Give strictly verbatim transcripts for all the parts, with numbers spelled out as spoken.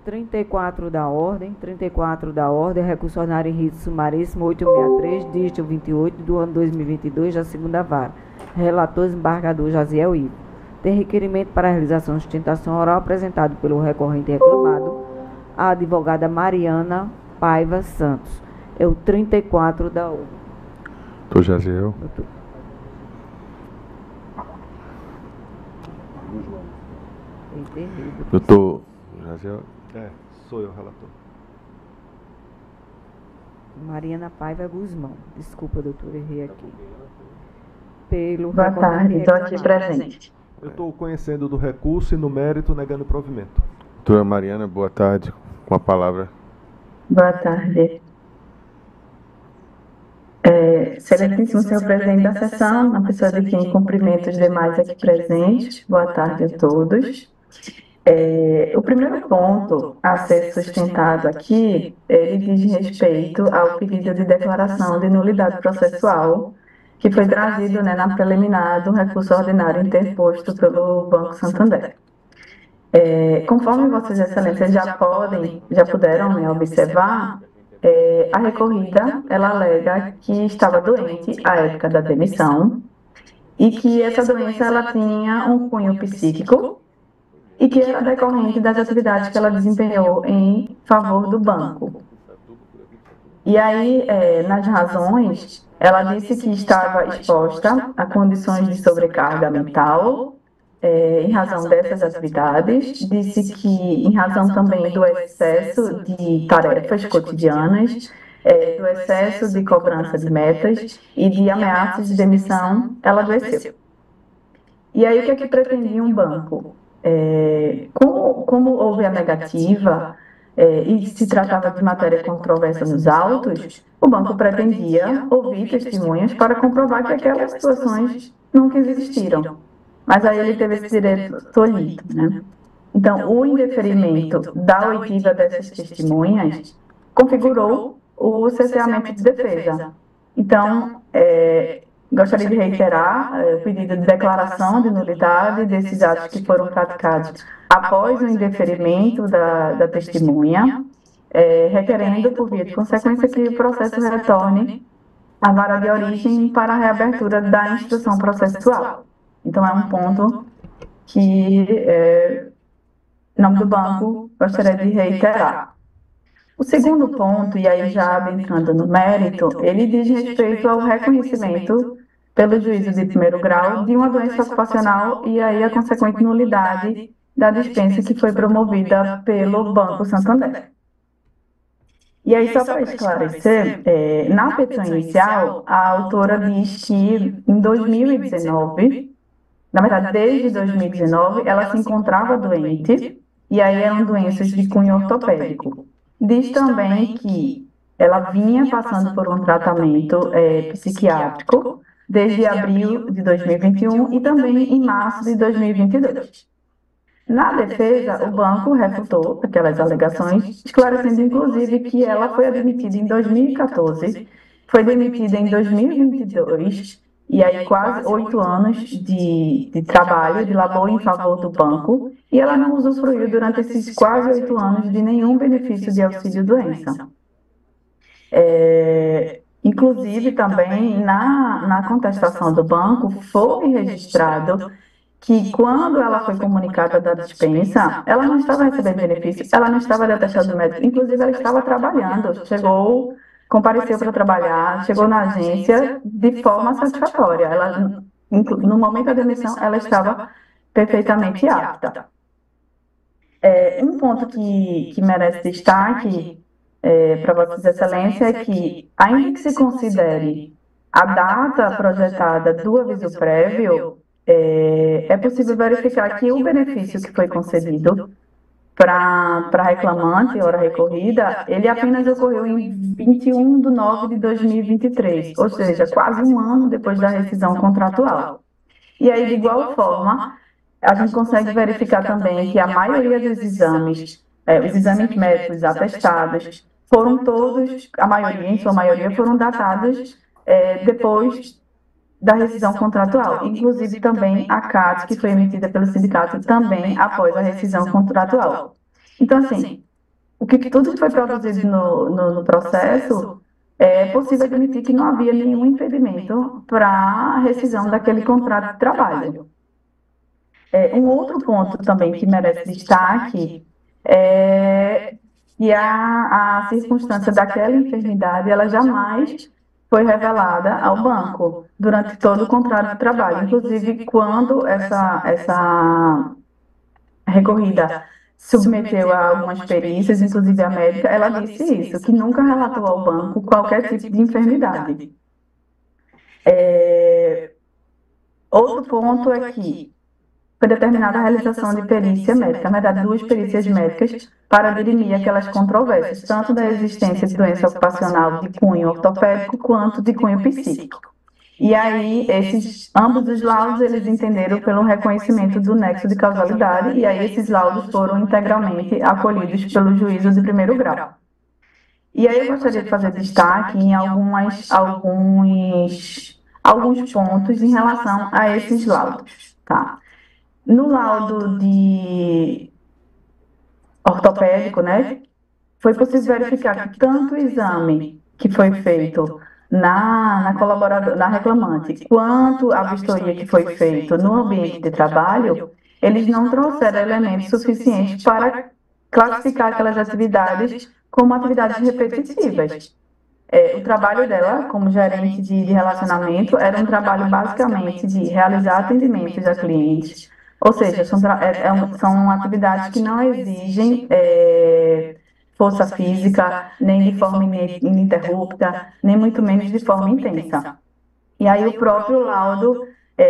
trinta e quatro da ordem, trinta e quatro da ordem, recurso ordinário em rito sumaríssimo oitocentos e sessenta e três, dígito vinte e oito, do ano dois mil e vinte e dois, da segunda vara. Relator, desembargador Jaziel Ivo. Tem requerimento para a realização de sustentação oral apresentado pelo recorrente reclamado, a advogada Mariana Paiva Santos. É o trinta e quatro da ordem. Doutor Jaziel. Doutor. Doutor Jaziel. É, sou eu, relator. Mariana Paiva Guzmão. Desculpa, doutor, errei aqui. Pelo Boa tarde, estou aqui presente. Eu estou conhecendo do recurso e no mérito negando provimento. Doutora Mariana, boa tarde. Com a palavra. Boa tarde. É, excelentíssimo senhor presidente da sessão, na pessoa de quem cumprimento os demais aqui presentes, boa tarde a todos. É, o primeiro ponto a ser sustentado aqui, ele diz respeito ao pedido de declaração de nulidade processual que foi trazido, né, na preliminar do recurso ordinário interposto pelo Banco Santander. É, conforme vossas excelências já podem, já puderam, né, observar, é, a recorrida, ela alega que estava doente à época da demissão e que essa doença ela tinha um cunho psíquico e que era decorrente das atividades que ela desempenhou em favor do banco. E aí, é, nas razões, ela disse que estava exposta a condições de sobrecarga mental, é, em razão dessas atividades, disse que em razão também do excesso de tarefas cotidianas, é, do excesso de cobrança de metas e de ameaças de demissão, ela adoeceu. E aí, o que é que pretendia um banco? É, como, como houve a negativa é, e se tratava de matéria controversa nos autos, o banco pretendia ouvir testemunhas para comprovar que aquelas situações nunca existiram. Mas aí ele teve esse direito tolhido, né? Então, o indeferimento da oitiva dessas testemunhas configurou o cerceamento de defesa. Então, é, gostaria de reiterar é, o pedido de declaração de nulidade desses atos que foram praticados após o indeferimento da, da testemunha, é, requerendo, por via de consequência, que o processo retorne à vara de origem para a reabertura da instrução processual. Então, é um ponto que, é, em nome do banco, gostaria de reiterar. O segundo ponto, e aí já entrando no mérito, ele diz respeito ao reconhecimento pelo juízo de primeiro grau de uma doença ocupacional e aí a consequente nulidade da dispensa que foi promovida pelo Banco Santander. E aí, só para esclarecer, é, na petição inicial, a autora diz que em dois mil e dezenove, na verdade, desde dois mil e dezenove, ela se encontrava doente e aí eram doenças de cunho ortopédico. Diz também que ela vinha passando por um tratamento é, psiquiátrico desde abril de dois mil e vinte e um e também em março de dois mil e vinte e dois. Na defesa, o banco refutou aquelas alegações, esclarecendo inclusive que ela foi admitida em dois mil e quatorze, foi demitida em dois mil e vinte e dois, e aí quase oito anos de, de trabalho, de labor em favor do banco, e ela não usufruiu durante esses quase oito anos de nenhum benefício de auxílio-doença. É, inclusive, também, na, na contestação do banco, foi registrado que quando ela foi comunicada da dispensa, ela não estava recebendo benefício, ela não estava de atestado médico, inclusive ela estava trabalhando, chegou, compareceu para trabalhar, chegou na agência de forma satisfatória. Ela, no momento da demissão, ela estava perfeitamente apta. É, um ponto que, que merece destaque é, para Vossas Excelências é que, ainda que se considere a data projetada do aviso prévio, É, é possível verificar que o benefício que foi concedido para a reclamante, hora recorrida, ele apenas ocorreu em vinte e um de nove de dois mil e vinte e três, ou seja, quase um ano depois da rescisão contratual. E aí, de igual forma, a gente consegue verificar também que a maioria dos exames, é, os exames médicos atestados, foram todos, a maioria, em sua maioria, foram datados é, depois da rescisão contratual, inclusive também a C A T, que foi emitida pelo sindicato também após a rescisão contratual. Então, assim, o que tudo que foi produzido no, no, no processo, é possível admitir que não havia nenhum impedimento para a rescisão daquele contrato de trabalho. É, um outro ponto também que merece destaque é que a, a circunstância daquela enfermidade, ela jamais foi revelada ao banco durante todo o contrato de trabalho. Inclusive, quando essa, essa recorrida submeteu a algumas perícias, inclusive a médica, ela disse isso, que nunca relatou ao banco qualquer tipo de enfermidade. É, outro ponto é que foi determinada a realização de perícia médica, na verdade, duas perícias médicas para dirimir aquelas controvérsias, tanto da existência de doença ocupacional de cunho ortopédico quanto de cunho psíquico. E aí, esses, ambos os laudos, eles entenderam pelo reconhecimento do nexo de causalidade, e aí esses laudos foram integralmente acolhidos pelo juízo de primeiro grau. E aí eu gostaria de fazer destaque em algumas, alguns, alguns pontos em relação a esses laudos, tá? No laudo de ortopédico, né, foi possível verificar que tanto o exame que foi feito na, na colaboradora, na reclamante, quanto a vistoria que foi feita no ambiente de trabalho, eles não trouxeram elementos suficientes para classificar aquelas atividades como atividades repetitivas. É, o trabalho dela, como gerente de, de relacionamento, era um trabalho basicamente de realizar atendimentos a clientes, ou seja, são, é, é, são atividades que não exigem é, força física, nem de forma ininterrupta, nem muito menos de forma intensa. E aí o próprio laudo,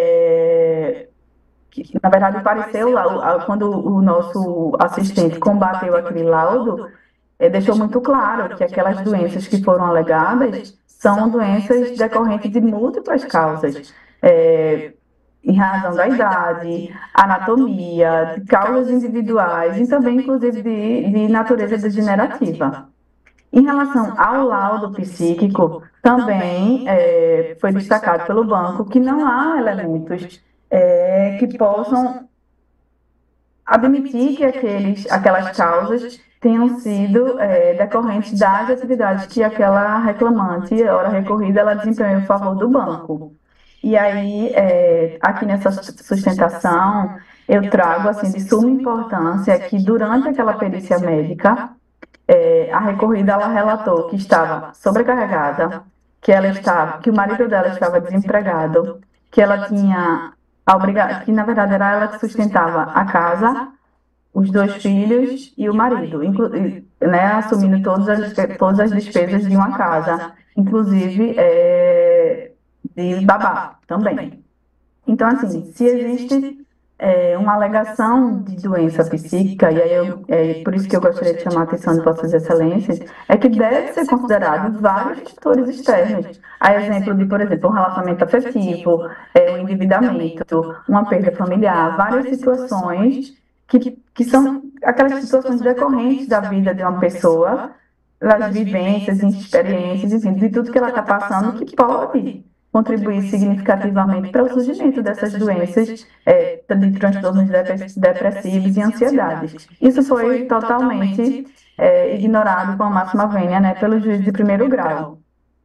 é, que, na verdade, apareceu lá, quando o nosso assistente combateu aquele laudo, é, deixou muito claro que aquelas doenças que foram alegadas são doenças decorrentes de múltiplas causas, é, em razão da idade, anatomia, de causas individuais e também, inclusive, de, de natureza degenerativa. Em relação ao laudo psíquico, também é, foi destacado pelo banco que não há elementos é, que possam admitir que aqueles, aquelas causas tenham sido é, decorrentes das atividades que aquela reclamante, hora recorrida, ela desempenhou em favor do banco. E aí, é, aqui nessa sustentação, eu trago assim, de suma importância que durante aquela perícia médica, é, a recorrida ela relatou que estava sobrecarregada, que, ela estava, que o marido dela estava desempregado, que ela tinha a obrigação, que na verdade era ela que sustentava a casa, os dois filhos e o marido, inclu, né, assumindo todas as, todas as despesas de uma casa, inclusive é, de babá também. Então, assim, se existe é, uma alegação de doença psíquica, e aí eu, é por isso que eu gostaria de chamar a atenção de Vossas Excelências, é que deve ser considerado vários fatores externos. A exemplo de, por exemplo, um relacionamento afetivo, é, um endividamento, uma perda familiar, várias situações que, que são aquelas situações decorrentes da vida de uma pessoa, das vivências, experiências, enfim, de tudo que ela está passando, que pode contribuir significativamente para o surgimento dessas doenças é, de transtornos depressivos e ansiedades. Isso foi totalmente é, ignorado com a máxima vênia, né, pelo juiz de primeiro grau.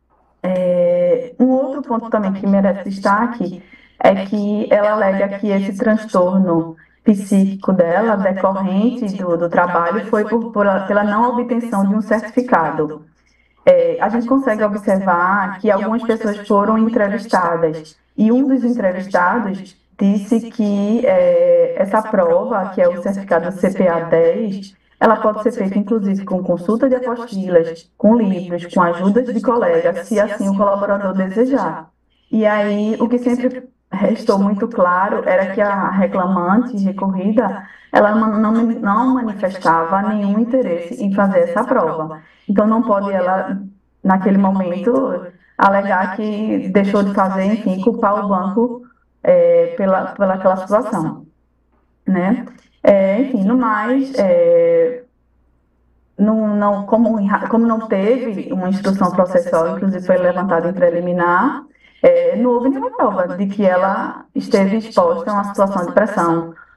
É, um outro ponto também que merece destaque é que ela alega que esse transtorno psíquico dela, decorrente do, do trabalho, foi por, por, pela não obtenção de um certificado. É, a gente consegue observar que algumas pessoas foram entrevistadas e um dos entrevistados disse que é, essa prova, que é o certificado C P A dez, ela pode ser feita inclusive com consulta de apostilas, com livros, com ajudas de colegas, se assim o colaborador desejar. E aí, o que sempre restou muito claro era que a reclamante recorrida, ela não, não manifestava nenhum interesse em fazer essa prova. Então, não pode ela, naquele momento, alegar que deixou de fazer, enfim, culpar o banco é, pela, pela aquela situação, né? É, enfim, no mais, é, não, não, como, como não teve uma instrução processual, inclusive foi levantada em preliminar, é, não houve nenhuma prova de que ela esteve exposta a uma situação de pressão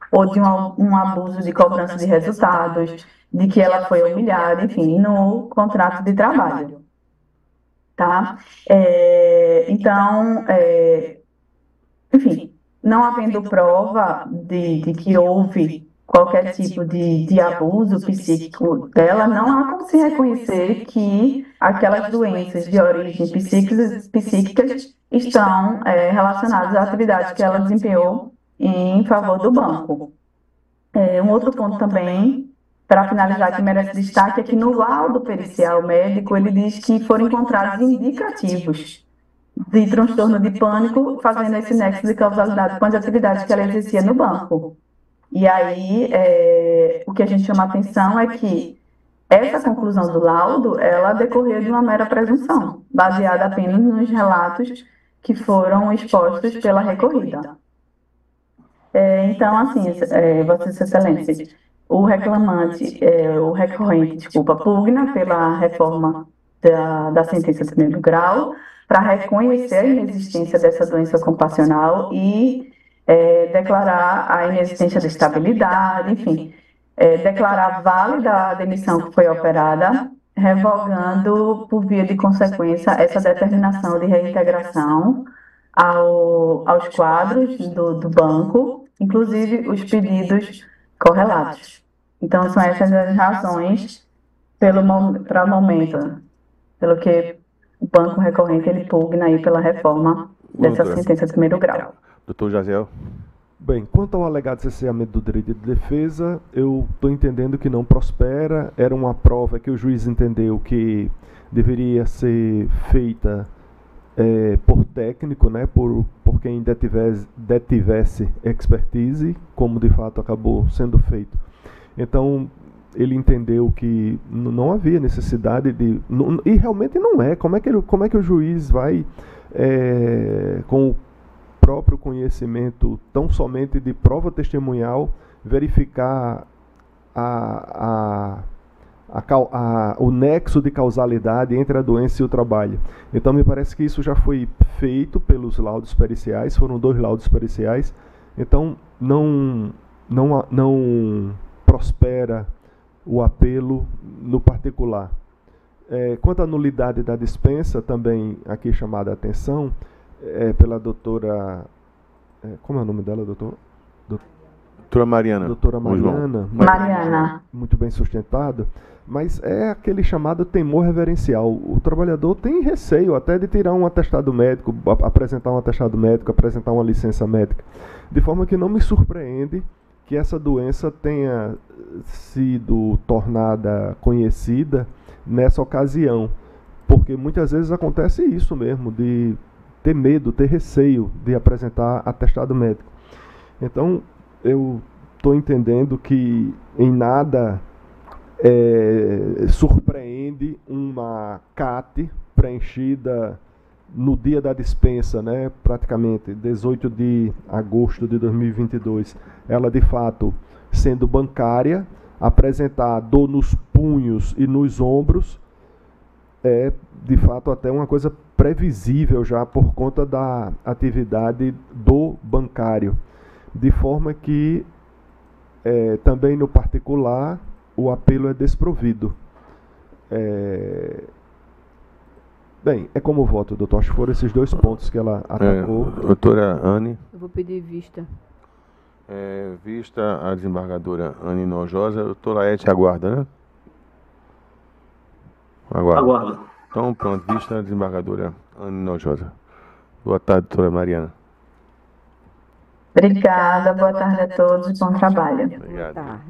ou de um, um abuso de cobrança de resultados, de que ela foi humilhada, enfim, no contrato de trabalho. Tá? É, então, é, enfim, não havendo prova de, de que houve qualquer tipo de, de abuso psíquico dela, não há como se reconhecer que aquelas doenças de origem psíquicas, psíquicas estão é, relacionadas à atividade que ela desempenhou em favor do banco. É, um outro ponto também, para finalizar, que merece destaque, é que no laudo pericial médico ele diz que foram encontrados indicativos de transtorno de pânico, fazendo esse nexo de causalidade com as atividades que ela exercia no banco. E aí, é, o que a gente chama a atenção é que essa conclusão do laudo, ela decorreu de uma mera presunção, baseada apenas nos relatos que foram expostos pela recorrida. É, então, assim, é, Vossas Excelências, o reclamante, é, o recorrente, desculpa, pugna pela reforma da, da sentença de primeiro grau para reconhecer a inexistência dessa doença ocupacional e é, declarar a inexistência de estabilidade, enfim, é, declarar válida a demissão que foi operada, revogando, por via de consequência, essa determinação de reintegração ao, aos quadros do, do banco, inclusive os pedidos correlatos. Então, são essas as razões para o momento, pelo que o banco recorrente ele pugna aí pela reforma dessa Doutora. sentença de primeiro grau. Doutor Jaziel. Bem, quanto ao alegado cerceamento do direito de defesa, eu estou entendendo que não prospera. Era uma prova que o juiz entendeu que deveria ser feita é, por técnico, né, por, por quem detivesse, detivesse expertise, como de fato acabou sendo feito. Então, ele entendeu que não havia necessidade de... Não, e realmente não é. Como é que, ele, como é que o juiz vai, é, com o próprio conhecimento tão somente de prova testemunhal, verificar a, a, a, a, o nexo de causalidade entre a doença e o trabalho? Então, me parece que isso já foi feito pelos laudos periciais, foram dois laudos periciais, então não, não, não prospera o apelo no particular. É, quanto à nulidade da dispensa, também aqui chamada a atenção, é, pela doutora... É, como é o nome dela, doutor? Doutora Mariana. Doutora Mariana. Mariana. Muito bem sustentado. Mas é aquele chamado temor reverencial. O trabalhador tem receio até de tirar um atestado médico, apresentar um atestado médico, apresentar uma licença médica. De forma que não me surpreende que essa doença tenha sido tornada conhecida nessa ocasião. Porque muitas vezes acontece isso mesmo, de ter medo, ter receio de apresentar atestado médico. Então, eu estou entendendo que em nada é, surpreende uma C A T preenchida no dia da dispensa, né, praticamente dezoito de agosto de dois mil e vinte e dois, ela de fato sendo bancária, apresentar dor nos punhos e nos ombros é de fato até uma coisa previsível já por conta da atividade do bancário, de forma que é, também no particular o apelo é desprovido. É, Bem, é como voto, doutor. Acho que foram esses dois pontos que ela atacou. É, doutora Anne. Eu vou pedir vista. É, vista a desembargadora Anne Nojosa. Doutora Ete aguarda, né? Aguarda. Aguardo. Então, pronto. Vista a desembargadora Anne Nojosa. Boa tarde, doutora Mariana. Obrigada, boa tarde a todos, bom trabalho. Obrigado. Boa tarde.